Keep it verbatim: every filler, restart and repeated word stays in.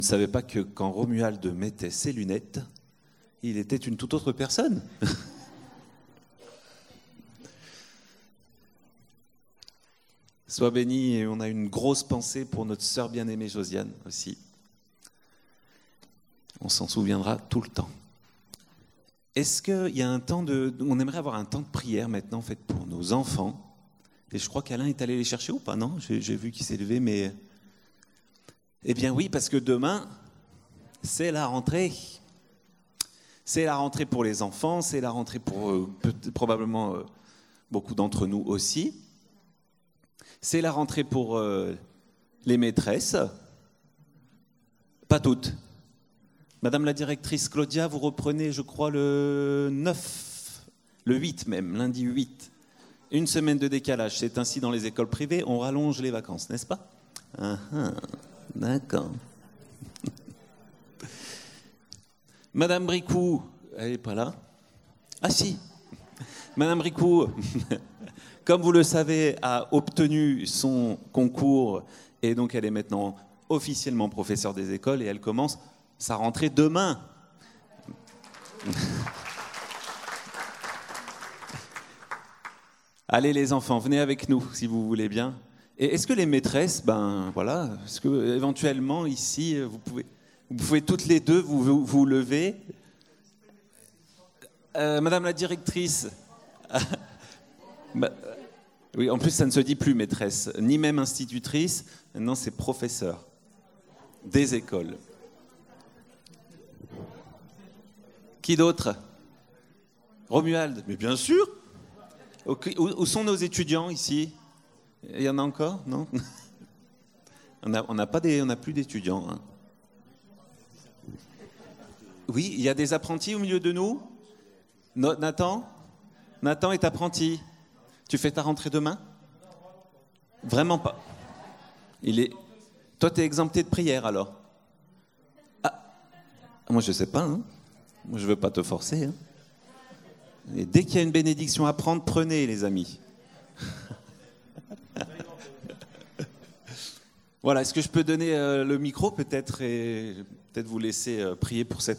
Je ne savais pas que quand Romuald mettait ses lunettes, il était une toute autre personne. Sois béni, et on a une grosse pensée pour notre sœur bien-aimée Josiane aussi. On s'en souviendra tout le temps. Est-ce qu'il y a un temps de... On aimerait avoir un temps de prière maintenant, en fait, pour nos enfants. Et je crois qu'Alain est allé les chercher ou pas, non ? J'ai, j'ai vu qu'il s'est levé, mais... Eh bien oui, parce que demain, c'est la rentrée. C'est la rentrée pour les enfants, c'est la rentrée pour euh, probablement euh, beaucoup d'entre nous aussi. C'est la rentrée pour euh, les maîtresses. Pas toutes. Madame la directrice Claudia, vous reprenez, je crois, le neuf, le huit même, lundi huit. Une semaine de décalage. C'est ainsi dans les écoles privées, on rallonge les vacances, n'est-ce pas ? Ah, ah, d'accord. Madame Bricou, elle n'est pas là ? Ah si. Madame Bricou, comme vous le savez, a obtenu son concours et donc elle est maintenant officiellement professeure des écoles et elle commence sa rentrée demain. Allez les enfants, venez avec nous si vous voulez bien. Et est-ce que les maîtresses, ben voilà, est-ce que éventuellement ici vous pouvez, vous pouvez toutes les deux vous vous, vous lever. Euh, Madame la directrice. bah, oui, en plus ça ne se dit plus maîtresse, ni même institutrice. Maintenant c'est professeur des écoles. Qui d'autre ? Romuald, mais bien sûr. Où sont nos étudiants ici ? Il y en a encore ? Non ? On n'a on n'a pas des, on n'a plus d'étudiants. Hein. Oui, il y a des apprentis au milieu de nous ? No, Nathan ? Nathan est apprenti. Tu fais ta rentrée demain ? Vraiment pas. Il est... Toi, tu es exempté de prière alors ? Ah, moi je sais pas. Hein. Moi je veux pas te forcer. Hein. Et dès qu'il y a une bénédiction à prendre, prenez les amis. Voilà, est-ce que je peux donner euh, le micro peut-être et peut-être vous laisser euh, prier pour cette